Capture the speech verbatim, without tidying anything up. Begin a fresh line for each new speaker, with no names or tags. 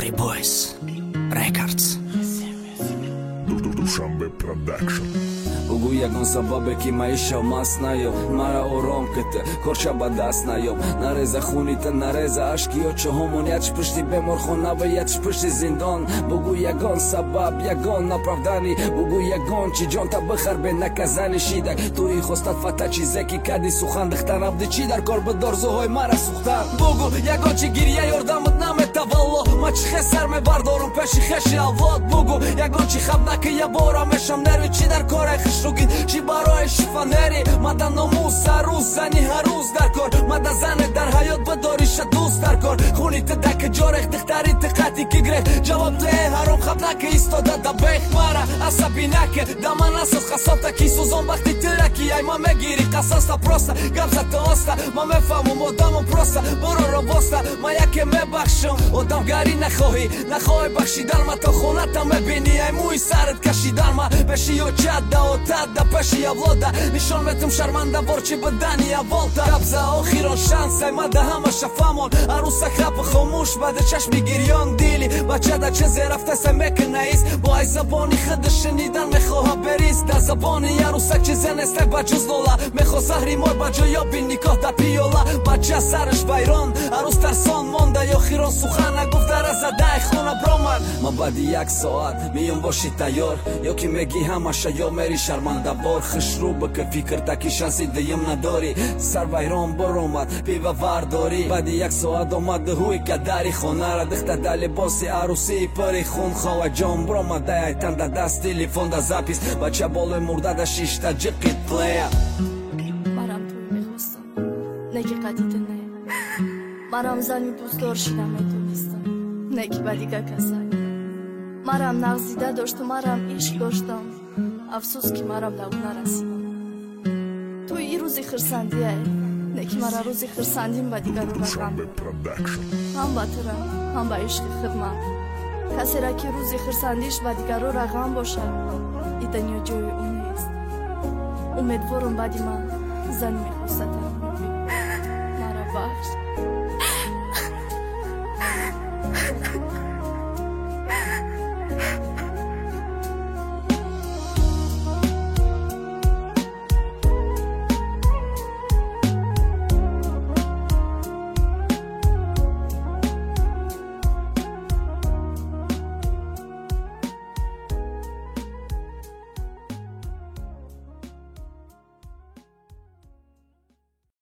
Free Boys Records
Dushanbe Production
Ugu ягон сабабе ки маиша маст наёб мара ором кете корча ба даст наёб нареза хунита нареза ашки очо ҳомон яч пушти беморхонава яч пушти зиндон бугу ягон сабаб ягон направдани бугу ягон чи ҷонта бихар бе наказани шидак туи хостат фата чизе ки кади сухан дихтанавди чи дар кор бидорзуҳои мара сухтан бугу ягон чи гирия ёрдамат наметавалло ма чи хес сар мебардорум пеши хеши авлод бугу ягон чи хабнаки я бора мешам нерви чи дар кора хишругин чи барои шифонери мада номус ҳаррӯз зани ҳаррӯз дар кор мада зане дар ҳаёт бидориша дӯст дар кор хуните даки ҷорех дихтари тиқати ки грех ҷавоб дее ҳаром хабнаки истода да бех мара асаби наке дама насоз қасобта ки сӯзон вақти тираки ай ма мегири қасоста проста гапзата оста ма мефаҳмум одамам проста буроро воста ма яке мебахшам одамгарӣ нахоҳӣ нахоҳӣ бахшидан ма то хоната мебинӣ ай мӯи сарат кашидан ма пеши ёчат да отат да пеши авлода нишон метум шарманда ворчи бидани аволта гапза охирон шанс ай ма да ҳама шафамон арӯса хапа хомӯш бада чашми гирён дили бачада чизе рафтаса мекунаис бо ай забони худа шинидан мехоҳа берис дар забони арӯсак чизе нестай ба ҷуз лола мехоҳ заҳри мор ба ҷо ёби никоҳ дар пиёла бача сараш вайрон арӯз тарсон монда охирон сухан нагуфт дара задаи хона бромад ма баъди як соат миём боши тайёр ё ки мегӣ ҳамаша ё мери шармандавор хишрӯ бика фикр таки шанси дуюм надорӣ сар вайрон боромад пива вардорӣ баъди як соат омад ҳуи кадари хонара дихта да либоси арӯсии пари хун хоҳаҷон боромад ай танда даст телефон да запис бача болои мурда да шишта ҷиқи плея
марам туй мехостам не ки қадида не марам зани дӯстдор шида метонистам не ки ба дигар касай марам нағзида дошту марам ишқ доштам афсӯс ки марам дар ӯ нарасидам ту и рӯзи хирсандиае не ки мара рӯзи хирсандим ба дигару рақам ҳам ба тура ҳам ба ишқи хидмат касера ки рӯзи хирсандиш ба дигару рақам бошад и дунё ҷои ӯ нест умедворум баъди ман зани мехостатам мара бахш